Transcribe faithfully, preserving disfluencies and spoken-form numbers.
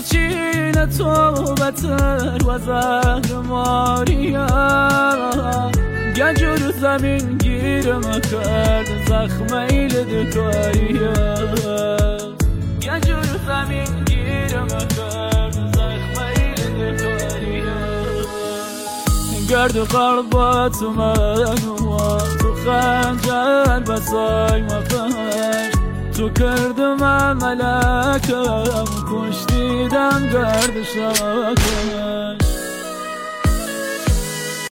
چین تو بتر و زهر ماریا گنجور زمین گیرم کرد زخم ایل دکاریا گنجور زمین گیرم کرد زخم ایل دکاریا گرد قلبات من و تو خنجر بسای مفهر تو کرد من ملکم کشتیدم گرد شاکم